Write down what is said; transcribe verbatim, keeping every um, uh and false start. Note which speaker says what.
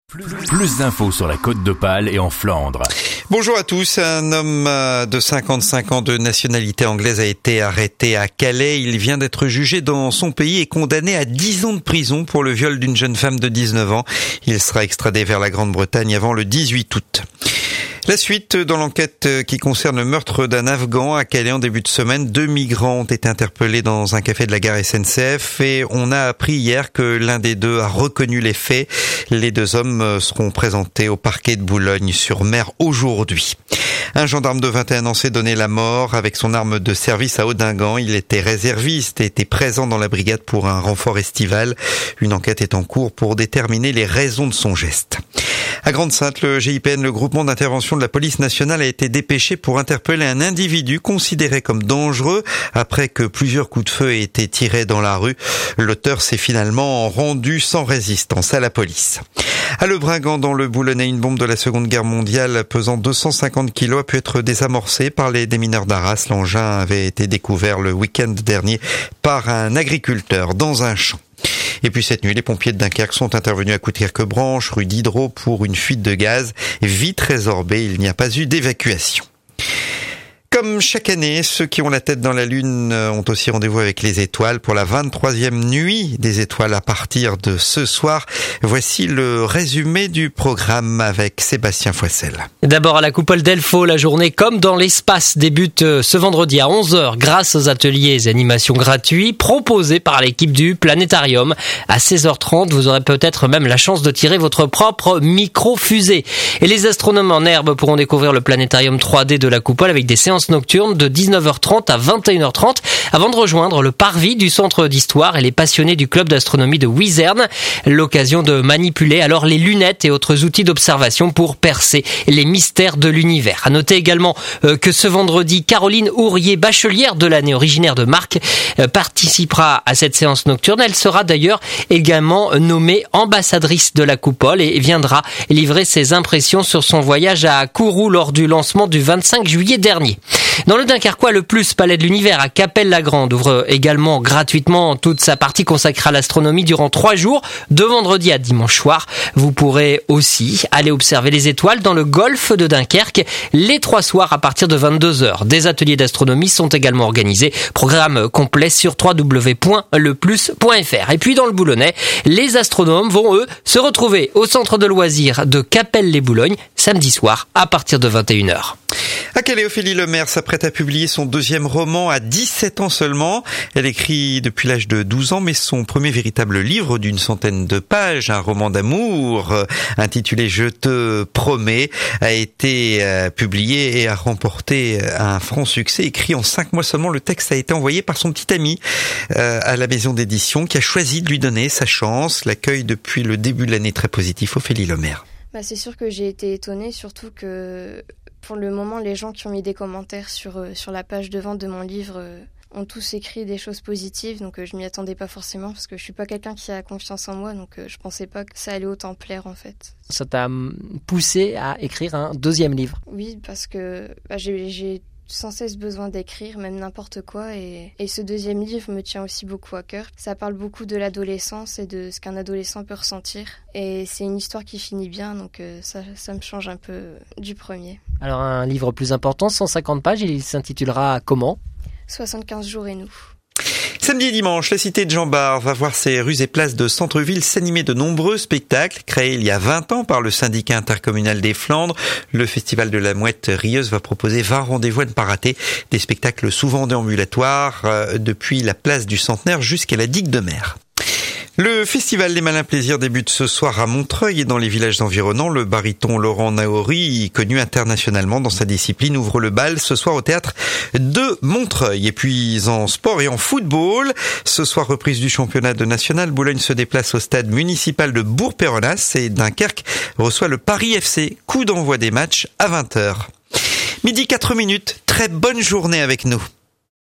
Speaker 1: Plus, plus d'infos sur la Côte d'Opale et en Flandre.
Speaker 2: Bonjour à tous. Un homme de cinquante-cinq ans de nationalité anglaise a été arrêté à Calais. Il vient d'être jugé dans son pays et condamné à dix ans de prison pour le viol d'une jeune femme de dix-neuf ans. Il sera extradé vers la Grande-Bretagne avant le dix-huit août. La suite dans l'enquête qui concerne le meurtre d'un Afghan à Calais en début de semaine. Deux migrants ont été interpellés dans un café de la gare S N C F et on a appris hier que l'un des deux a reconnu les faits. Les deux hommes seront présentés au parquet de Boulogne-sur-Mer aujourd'hui. Un gendarme de vingt et un ans s'est donné la mort avec son arme de service à Audingan. Il était réserviste et était présent dans la brigade pour un renfort estival. Une enquête est en cours pour déterminer les raisons de son geste. À Grande-Synthe, le G I P N, le groupement d'intervention de la police nationale, a été dépêché pour interpeller un individu considéré comme dangereux après que plusieurs coups de feu aient été tirés dans la rue. L'auteur s'est finalement rendu sans résistance à la police. À Le Bringant, dans le Boulonnais, une bombe de la Seconde Guerre mondiale pesant deux cent cinquante kilos a pu être désamorcée par les démineurs d'Arras. L'engin avait été découvert le week-end dernier par un agriculteur dans un champ. Et puis cette nuit, les pompiers de Dunkerque sont intervenus à Coudekerque-Branche, rue Diderot, pour une fuite de gaz vite résorbée. Il n'y a pas eu d'évacuation. Comme chaque année, ceux qui ont la tête dans la lune ont aussi rendez-vous avec les étoiles pour la vingt-troisième nuit des étoiles à partir de ce soir. Voici le résumé du programme avec Sébastien Foissel.
Speaker 3: D'abord à la coupole d'Elfaux, la journée comme dans l'espace débute ce vendredi à onze heures grâce aux ateliers et animations gratuits proposés par l'équipe du Planétarium. À seize heures trente, vous aurez peut-être même la chance de tirer votre propre micro-fusée. Et les astronomes en herbe pourront découvrir le Planétarium trois D de la coupole avec des séances nocturne de dix-neuf heures trente à vingt et une heures trente avant de rejoindre le parvis du centre d'histoire et les passionnés du club d'astronomie de Wizerne. L'occasion de manipuler alors les lunettes et autres outils d'observation pour percer les mystères de l'univers. À noter également euh, que ce vendredi, Caroline Ourrier, bachelière de l'année originaire de Marc, euh, participera à cette séance nocturne. Elle sera d'ailleurs également nommée ambassadrice de la coupole et viendra livrer ses impressions sur son voyage à Kourou lors du lancement du vingt-cinq juillet dernier. Dans le Dunkerquois, le Plus Palais de l'Univers à Capelle-la-Grande ouvre également gratuitement toute sa partie consacrée à l'astronomie durant trois jours, de vendredi à dimanche soir. Vous pourrez aussi aller observer les étoiles dans le golfe de Dunkerque les trois soirs à partir de vingt-deux heures. Des ateliers d'astronomie sont également organisés. Programme complet sur w w w point le plus point f r. Et puis dans le Boulonnais, les astronomes vont eux se retrouver au centre de loisirs de Capelle-les-Boulognes samedi soir à partir de vingt et une heures.
Speaker 2: À Calais, Ophélie Lemaire s'apprête à publier son deuxième roman à dix-sept ans seulement. Elle écrit depuis l'âge de douze ans, mais son premier véritable livre d'une centaine de pages, un roman d'amour euh, intitulé « Je te promets », a été euh, publié et a remporté un franc succès. Écrit en cinq mois seulement, le texte a été envoyé par son petit ami euh, à la maison d'édition qui a choisi de lui donner sa chance. L'accueil depuis le début de l'année très positif. Ophélie Lemaire.
Speaker 4: Bah, c'est sûr que j'ai été étonnée, surtout que pour le moment, les gens qui ont mis des commentaires sur, euh, sur la page de vente de mon livre euh, ont tous écrit des choses positives, donc euh, je m'y attendais pas forcément parce que je suis pas quelqu'un qui a confiance en moi, donc euh, je pensais pas que ça allait autant plaire en fait.
Speaker 3: Ça t'a poussé à écrire un deuxième livre?
Speaker 4: Oui, parce que bah, j'ai, j'ai sans cesse besoin d'écrire, même n'importe quoi, et, et ce deuxième livre me tient aussi beaucoup à cœur. Ça parle beaucoup de l'adolescence et de ce qu'un adolescent peut ressentir, et c'est une histoire qui finit bien, donc euh, ça, ça me change un peu du premier.
Speaker 3: Alors un livre plus important, cent cinquante pages, il s'intitulera comment ?
Speaker 4: soixante-quinze jours et nous.
Speaker 2: Samedi et dimanche, la cité de Jean Bart va voir ses rues et places de centre-ville s'animer de nombreux spectacles créés il y a vingt ans par le syndicat intercommunal des Flandres. Le festival de la Mouette Rieuse va proposer vingt rendez-vous à ne pas rater. Des spectacles souvent déambulatoires euh, depuis la place du Centenaire jusqu'à la digue de Mer. Le festival des Malins Plaisirs débute ce soir à Montreuil et dans les villages environnants. Le baryton Laurent Naori, connu internationalement dans sa discipline, ouvre le bal ce soir au théâtre de Montreuil. Et puis en sport et en football, ce soir reprise du championnat de national, Boulogne se déplace au stade municipal de Bourg-Péronnas et Dunkerque reçoit le Paris F C. Coup d'envoi des matchs à vingt heures. Midi quatre minutes, très bonne journée avec nous.